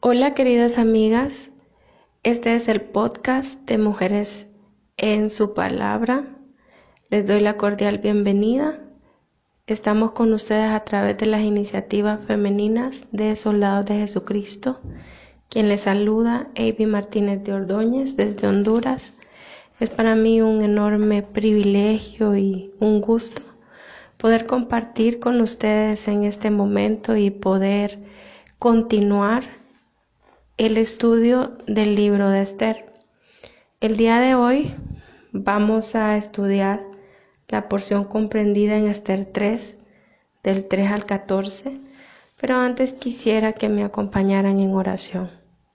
Hola queridas amigas, este es el podcast de Mujeres en su Palabra. Les doy la cordial bienvenida. Estamos con ustedes a través de las iniciativas femeninas de Soldados de Jesucristo. Quien les saluda, Avi Martínez de Ordóñez desde Honduras. Es para mí un enorme privilegio y un gusto poder compartir con ustedes en este momento y poder continuar el estudio del libro de Esther. El día de hoy vamos a estudiar la porción comprendida en Esther 3, del 3 al 14, pero antes quisiera que me acompañaran en oración.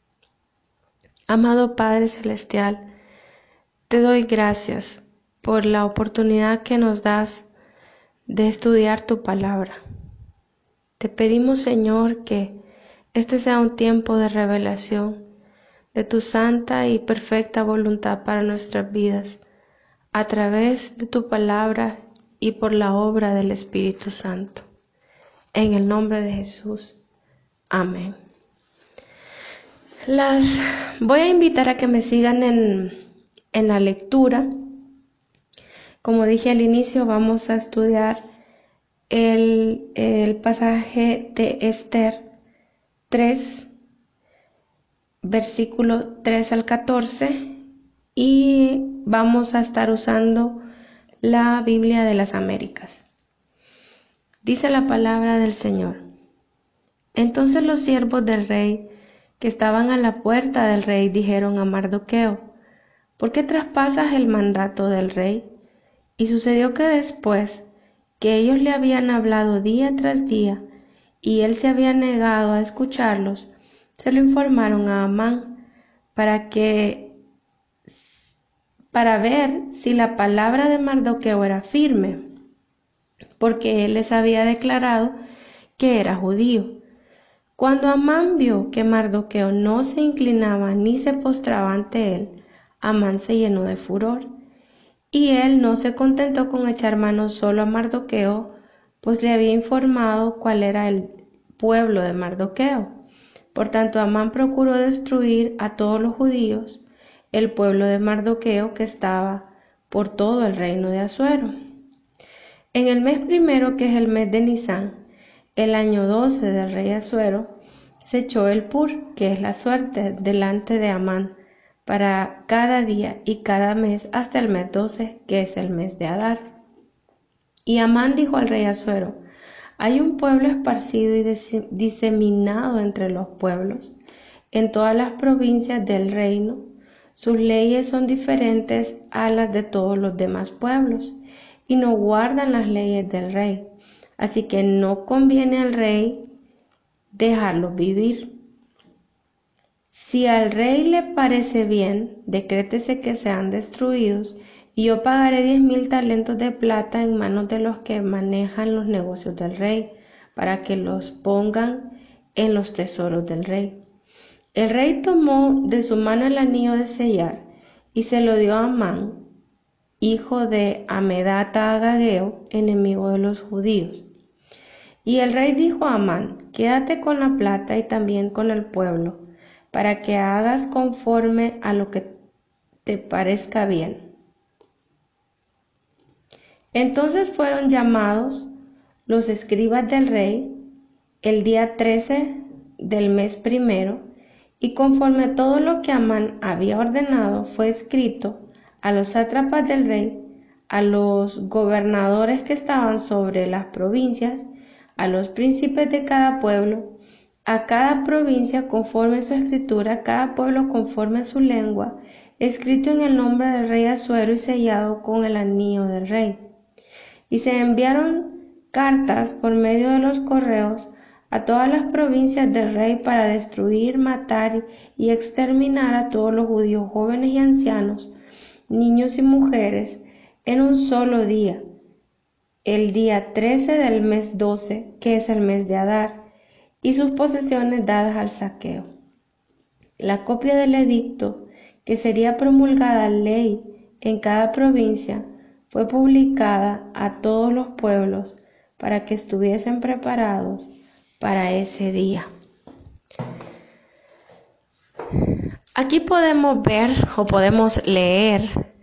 Amado Padre Celestial, te doy gracias por la oportunidad que nos das de estudiar tu palabra. Te pedimos, Señor, que este sea un tiempo de revelación de tu santa y perfecta voluntad para nuestras vidas, a través de tu palabra y por la obra del Espíritu Santo. En el nombre de Jesús. Amén. Las voy a invitar a que me sigan en la lectura. Como dije al inicio, vamos a estudiar el pasaje de Esther 3, versículo 3 al 14, y vamos a estar usando la Biblia de las Américas. Dice la palabra del Señor. Entonces los siervos del rey que estaban a la puerta del rey dijeron a Mardoqueo: ¿por qué traspasas el mandato del rey? Y sucedió que después que ellos le habían hablado día tras día y él se había negado a escucharlos, se lo informaron a Amán para ver si la palabra de Mardoqueo era firme, porque él les había declarado que era judío. Cuando Amán vio que Mardoqueo no se inclinaba ni se postraba ante él, Amán se llenó de furor, y él no se contentó con echar mano solo a Mardoqueo, pues le había informado cuál era el pueblo de Mardoqueo. Por tanto, Amán procuró destruir a todos los judíos, el pueblo de Mardoqueo que estaba por todo el reino de Asuero. En el mes primero, que es el mes de Nisán, el año 12 del rey Asuero, se echó el pur, que es la suerte, delante de Amán, para cada día y cada mes hasta el mes 12, que es el mes de Adar. Y Amán dijo al rey Asuero: hay un pueblo esparcido y diseminado entre los pueblos, en todas las provincias del reino. Sus leyes son diferentes a las de todos los demás pueblos, y no guardan las leyes del rey. Así que no conviene al rey dejarlos vivir. Si al rey le parece bien, decrétese que sean destruidos, y yo pagaré 10,000 talentos de plata en manos de los que manejan los negocios del rey, para que los pongan en los tesoros del rey. El rey tomó de su mano el anillo de sellar y se lo dio a Amán, hijo de Hamedata Agageo, enemigo de los judíos. Y el rey dijo a Amán: quédate con la plata y también con el pueblo, para que hagas conforme a lo que te parezca bien. Entonces fueron llamados los escribas del rey el día 13 del mes primero, y conforme a todo lo que Amán había ordenado fue escrito a los sátrapas del rey, a los gobernadores que estaban sobre las provincias, a los príncipes de cada pueblo, a cada provincia conforme a su escritura, a cada pueblo conforme a su lengua, escrito en el nombre del rey Asuero y sellado con el anillo del rey. Y se enviaron cartas por medio de los correos a todas las provincias del rey para destruir, matar y exterminar a todos los judíos, jóvenes y ancianos, niños y mujeres, en un solo día, el día 13 del mes 12, que es el mes de Adar, y sus posesiones dadas al saqueo. La copia del edicto, que sería promulgada ley en cada provincia, fue publicada a todos los pueblos para que estuviesen preparados para ese día. Aquí podemos ver o podemos leer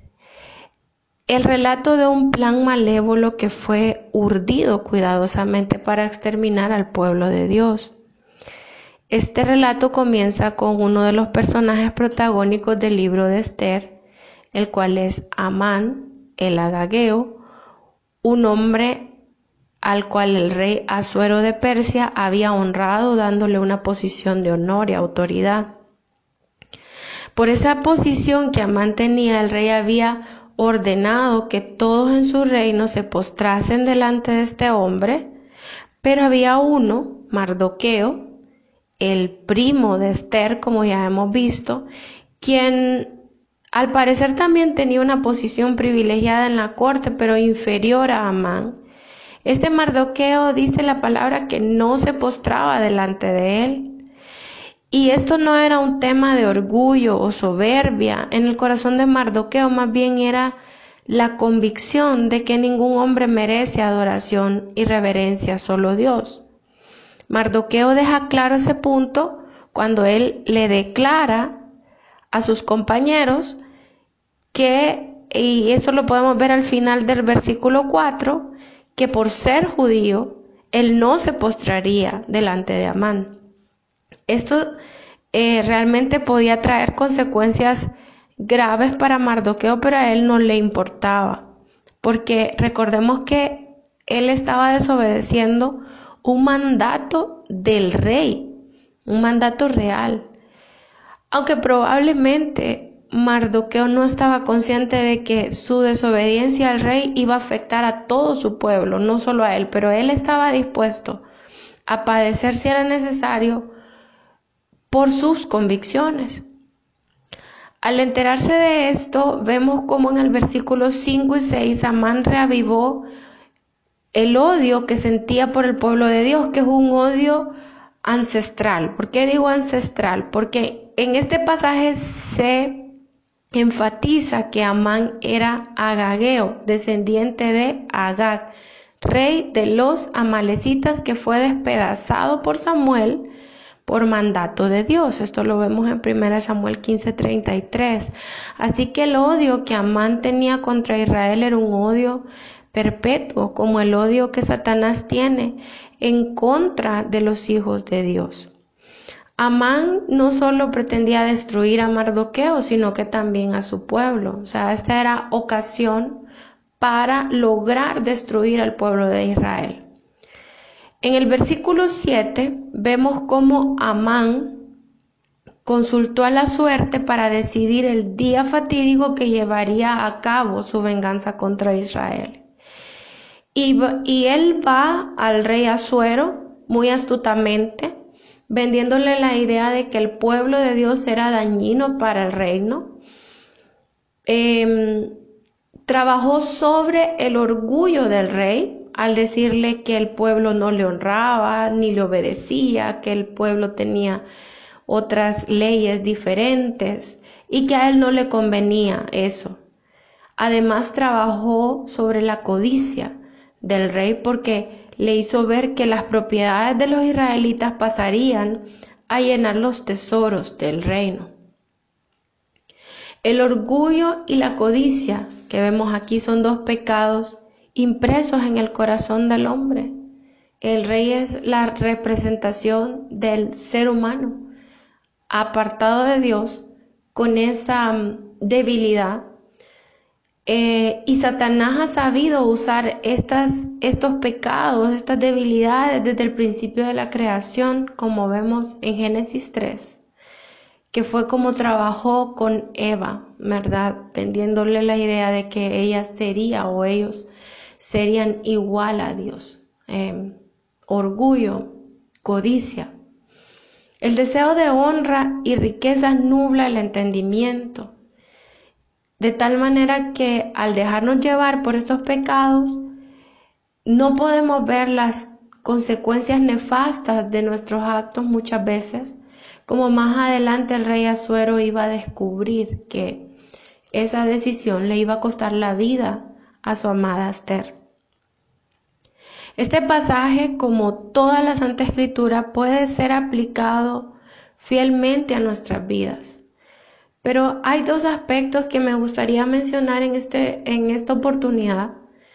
el relato de un plan malévolo que fue urdido cuidadosamente para exterminar al pueblo de Dios. Este relato comienza con uno de los personajes protagónicos del libro de Esther, el cual es Amán, el agageo, un hombre al cual el rey Asuero de Persia había honrado dándole una posición de honor y autoridad. Por esa posición que Amán tenía, el rey había ordenado que todos en su reino se postrasen delante de este hombre, pero había uno, Mardoqueo, el primo de Esther, como ya hemos visto, quien al parecer también tenía una posición privilegiada en la corte, pero inferior a Amán. Este Mardoqueo dice la palabra que no se postraba delante de él. Y esto no era un tema de orgullo o soberbia. En el corazón de Mardoqueo más bien era la convicción de que ningún hombre merece adoración y reverencia, solo Dios. Mardoqueo deja claro ese punto cuando él le declara a sus compañeros que, y eso lo podemos ver al final del versículo 4, que por ser judío, él no se postraría delante de Amán. Esto realmente podía traer consecuencias graves para Mardoqueo, pero a él no le importaba, porque recordemos que él estaba desobedeciendo un mandato del rey, un mandato real. Aunque probablemente Mardoqueo no estaba consciente de que su desobediencia al rey iba a afectar a todo su pueblo, no solo a él, pero él estaba dispuesto a padecer si era necesario por sus convicciones. Al enterarse de esto, vemos cómo en el versículo 5 y 6 Amán reavivó el odio que sentía por el pueblo de Dios, que es un odio ancestral. ¿Por qué digo ancestral? Porque en este pasaje se enfatiza que Amán era agageo, descendiente de Agag, rey de los amalecitas, que fue despedazado por Samuel por mandato de Dios. Esto lo vemos en 1 Samuel 15:33. Así que el odio que Amán tenía contra Israel era un odio perpetuo, como el odio que Satanás tiene en contra de los hijos de Dios. Amán no solo pretendía destruir a Mardoqueo, sino que también a su pueblo. O sea, esta era ocasión para lograr destruir al pueblo de Israel. En el versículo 7 vemos cómo Amán consultó a la suerte para decidir el día fatídico que llevaría a cabo su venganza contra Israel. Y él va al rey Asuero muy astutamente, vendiéndole la idea de que el pueblo de Dios era dañino para el reino. Trabajó sobre el orgullo del rey al decirle que el pueblo no le honraba ni le obedecía, que el pueblo tenía otras leyes diferentes y que a él no le convenía eso. Además trabajó sobre la codicia del rey porque le hizo ver que las propiedades de los israelitas pasarían a llenar los tesoros del reino. El orgullo y la codicia que vemos aquí son dos pecados impresos en el corazón del hombre. El rey es la representación del ser humano, apartado de Dios, con esa debilidad. Y Satanás ha sabido usar estos pecados, estas debilidades desde el principio de la creación, como vemos en Génesis 3, que fue como trabajó con Eva, ¿verdad? Vendiéndole la idea de que ella sería o ellos serían igual a Dios. Orgullo, codicia. El deseo de honra y riqueza nubla el entendimiento, de tal manera que al dejarnos llevar por estos pecados, no podemos ver las consecuencias nefastas de nuestros actos muchas veces, como más adelante el rey Asuero iba a descubrir que esa decisión le iba a costar la vida a su amada Esther. Este pasaje, como toda la Santa Escritura, puede ser aplicado fielmente a nuestras vidas. Pero hay dos aspectos que me gustaría mencionar en esta oportunidad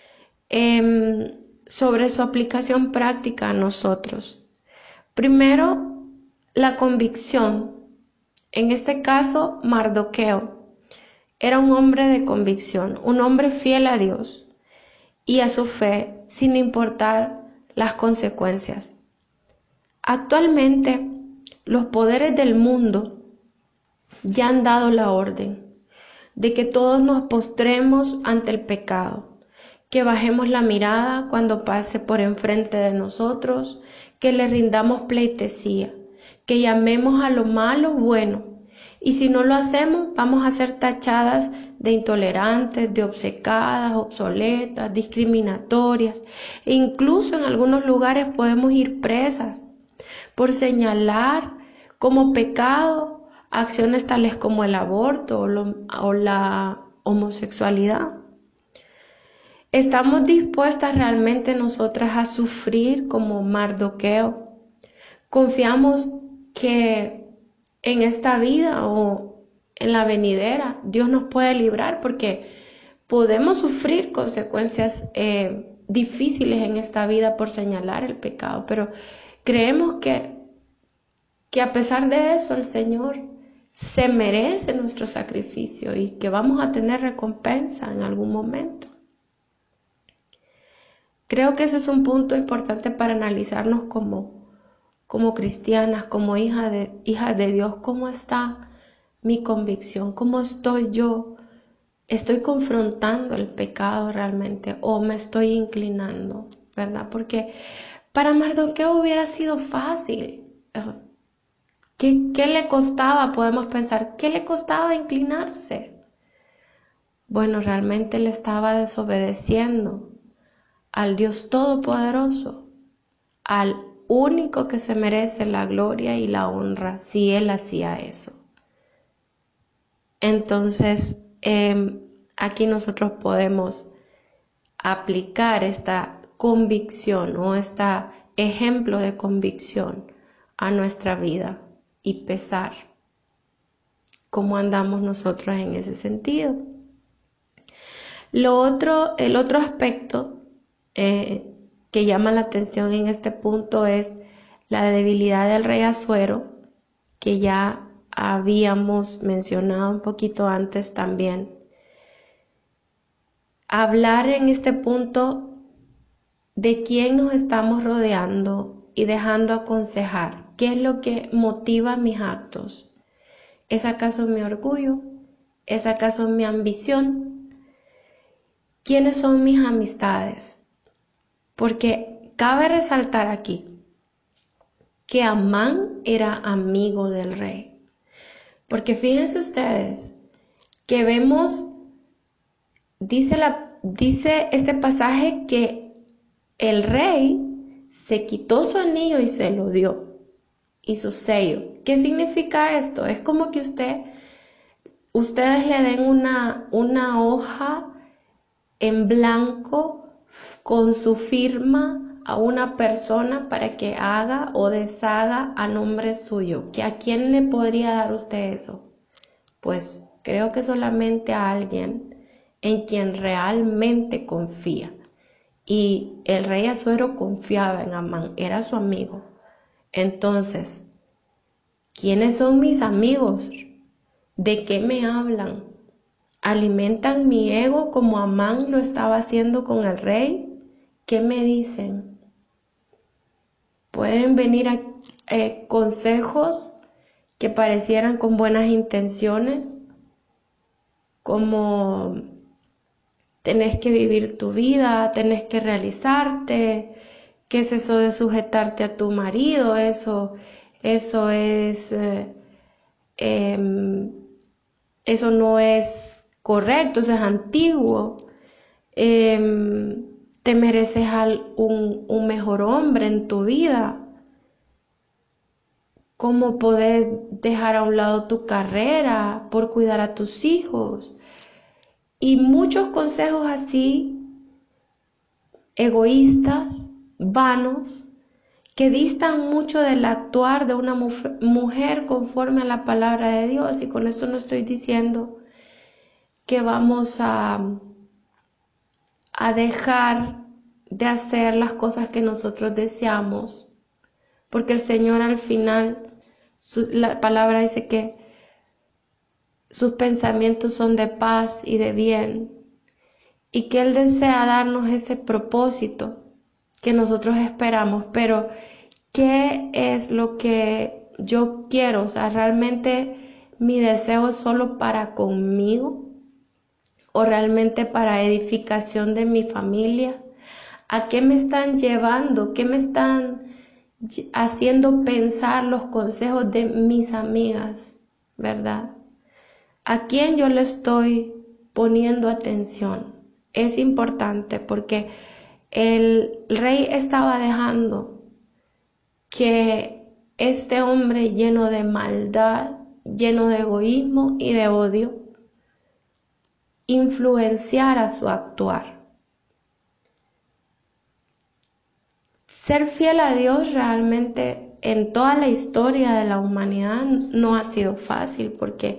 sobre su aplicación práctica a nosotros. Primero, la convicción. En este caso, Mardoqueo era un hombre de convicción, un hombre fiel a Dios y a su fe, sin importar las consecuencias. Actualmente, los poderes del mundo ya han dado la orden de que todos nos postremos ante el pecado, que bajemos la mirada cuando pase por enfrente de nosotros, que le rindamos pleitesía, que llamemos a lo malo bueno, y si no lo hacemos vamos a ser tachadas de intolerantes, de obcecadas, obsoletas, discriminatorias, e incluso en algunos lugares podemos ir presas por señalar como pecado acciones tales como el aborto o la homosexualidad. ¿Estamos dispuestas realmente nosotras a sufrir como Mardoqueo? ¿Confiamos que en esta vida o en la venidera Dios nos puede librar? Porque podemos sufrir consecuencias difíciles en esta vida por señalar el pecado, pero creemos que a pesar de eso el Señor se merece nuestro sacrificio y que vamos a tener recompensa en algún momento. Creo que ese es un punto importante para analizarnos como cristianas, como hijas de Dios. ¿Cómo está mi convicción? ¿Cómo estoy yo? ¿Estoy confrontando el pecado realmente o me estoy inclinando? ¿Verdad? Porque para Mardoqueo hubiera sido fácil. ¿Qué le costaba? Podemos pensar, ¿qué le costaba inclinarse? Bueno, realmente le estaba desobedeciendo al Dios Todopoderoso, al único que se merece la gloria y la honra si él hacía eso. Entonces, aquí nosotros podemos aplicar esta convicción o este ejemplo de convicción a nuestra vida y pesar cómo andamos nosotros en ese sentido. El otro aspecto que llama la atención en este punto es la debilidad del rey Asuero, que ya habíamos mencionado un poquito antes también. Hablar en este punto de quién nos estamos rodeando y dejando aconsejar. ¿Qué es lo que motiva mis actos? ¿Es acaso mi orgullo? ¿Es acaso mi ambición? ¿Quiénes son mis amistades? Porque cabe resaltar aquí que Amán era amigo del rey. Porque fíjense ustedes que vemos, dice este pasaje que el rey se quitó su anillo y se lo dio, y su sello. ¿Qué significa esto? Es como que ustedes le den una hoja en blanco con su firma a una persona para que haga o deshaga a nombre suyo. ¿A quién le podría dar usted eso? Pues creo que solamente a alguien en quien realmente confía. Y el rey Asuero confiaba en Amán, era su amigo. Entonces, ¿quiénes son mis amigos? ¿De qué me hablan? ¿Alimentan mi ego como Amán lo estaba haciendo con el rey? ¿Qué me dicen? Pueden venir consejos que parecieran con buenas intenciones, como tenés que vivir tu vida, tenés que realizarte. ¿Qué es eso de sujetarte a tu marido? Eso no es correcto, eso es antiguo. Te mereces un mejor hombre en tu vida. ¿Cómo podés dejar a un lado tu carrera por cuidar a tus hijos? Y muchos consejos así, egoístas, vanos, que distan mucho del actuar de una mujer conforme a la palabra de Dios. Y con esto no estoy diciendo que vamos a dejar de hacer las cosas que nosotros deseamos, porque el Señor al final, la palabra dice que sus pensamientos son de paz y de bien, y que Él desea darnos ese propósito que nosotros esperamos. Pero ¿qué es lo que yo quiero? O sea, ¿realmente mi deseo es solo para conmigo? ¿O realmente para edificación de mi familia? ¿A qué me están llevando? ¿Qué me están haciendo pensar los consejos de mis amigas? ¿Verdad? ¿A quién yo le estoy poniendo atención? Es importante, porque el rey estaba dejando que este hombre lleno de maldad, lleno de egoísmo y de odio, influenciara su actuar. Ser fiel a Dios realmente en toda la historia de la humanidad no ha sido fácil, porque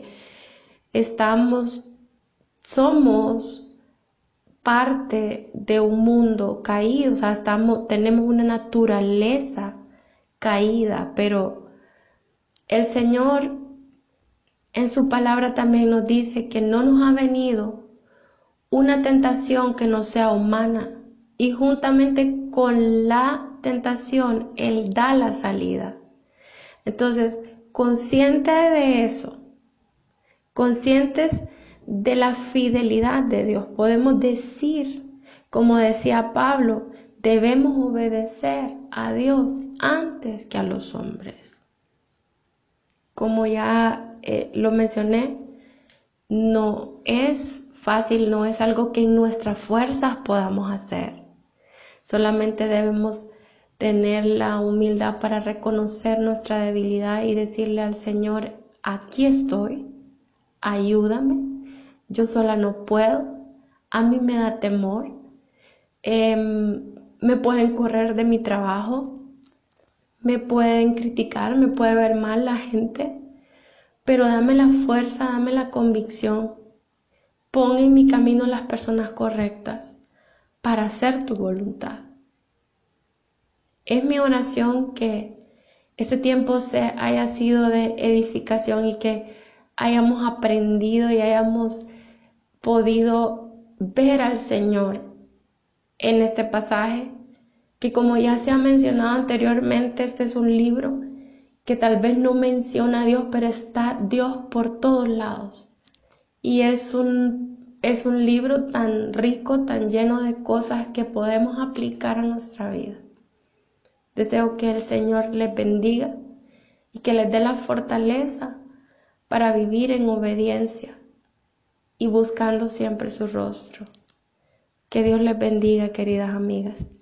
somos parte de un mundo caído, o sea, tenemos una naturaleza caída, pero el Señor en su palabra también nos dice que no nos ha venido una tentación que no sea humana, y juntamente con la tentación Él da la salida. Entonces, consciente de eso, conscientes de la fidelidad de Dios, podemos decir, como decía Pablo, debemos obedecer a Dios antes que a los hombres. Como ya lo mencioné, no es fácil, no es algo que en nuestras fuerzas podamos hacer. Solamente debemos tener la humildad para reconocer nuestra debilidad y decirle al Señor, aquí estoy, ayúdame, yo sola no puedo, a mí me da temor, me pueden correr de mi trabajo, me pueden criticar, me puede ver mal la gente, pero dame la fuerza, dame la convicción, pon en mi camino las personas correctas para hacer tu voluntad. Es mi oración que este tiempo haya sido de edificación y que hayamos aprendido y hayamos podido ver al Señor en este pasaje, que como ya se ha mencionado anteriormente, este es un libro que tal vez no menciona a Dios, pero está Dios por todos lados. Y es un libro tan rico, tan lleno de cosas que podemos aplicar a nuestra vida. Deseo que el Señor les bendiga y que les dé la fortaleza para vivir en obediencia y buscando siempre su rostro. Que Dios les bendiga, queridas amigas.